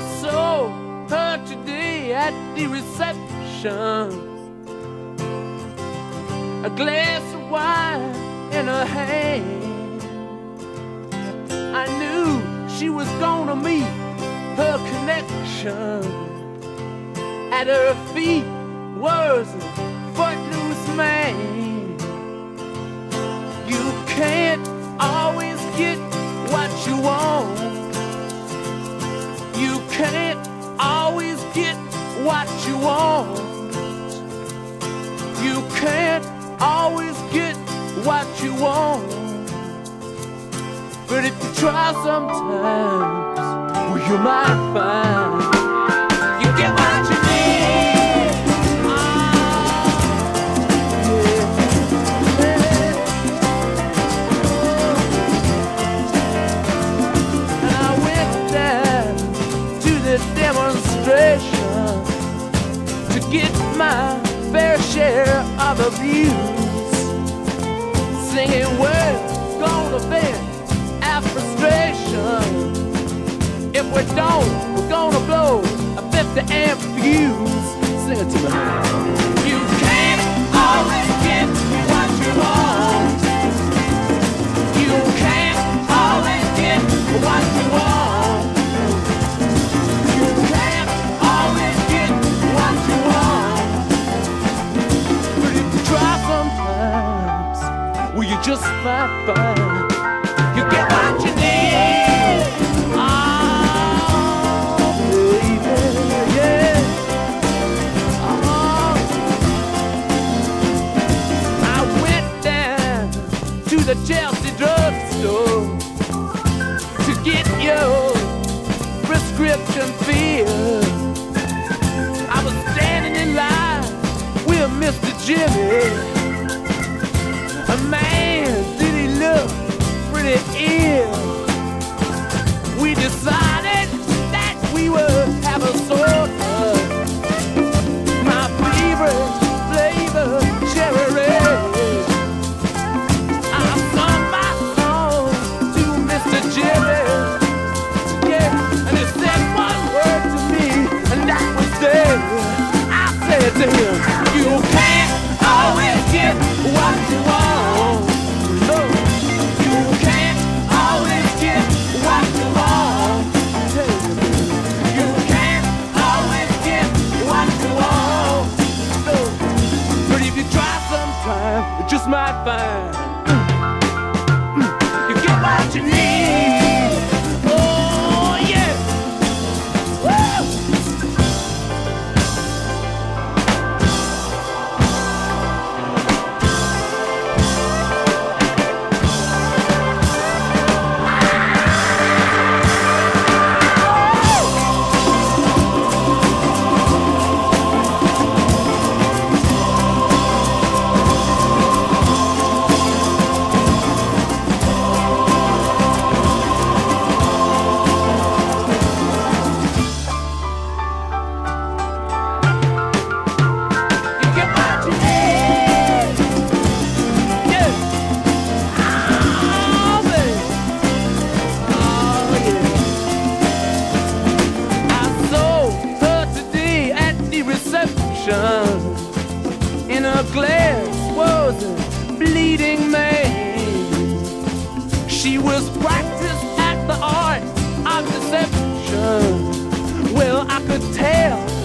saw her today at the reception, a glass of wine in her hand. I knew she was gonna meet her connection. At her feet was a footloose man. You can't always get what you want. You can't always get what you want. You can't always get what you want. But if you try sometimes, well, you might find you get what you need. And I went down to the demonstration to get my fair share of abuse, singing words gonna vent our frustration. If we don't, we're gonna blow a 50-amp fuse. Sing it to me. You can't always get what you want. You can't always get what you want. You can't always get what you want. But if you try sometimes, well, you just might find you get what you need. Oh, baby, yeah. Oh. I went down to the Chelsea drugstore to get your prescription filled. I was standing in line with Mr. Jimmy. A man, did he look pretty ill. We decided that we would have a soda. My favorite flavor, cherry red. I sung my song to Mr. Jimmy, yeah, and he said one word to me, and that was there. I said to him, you can't always get what you want. No. You can't always get what you want. You can't always get what you want. No. But if you try sometime, you just might find you get what you need. Oh yeah. Woo! In her glass was a bleeding man. She was practiced at the art of deception. Well, I could tell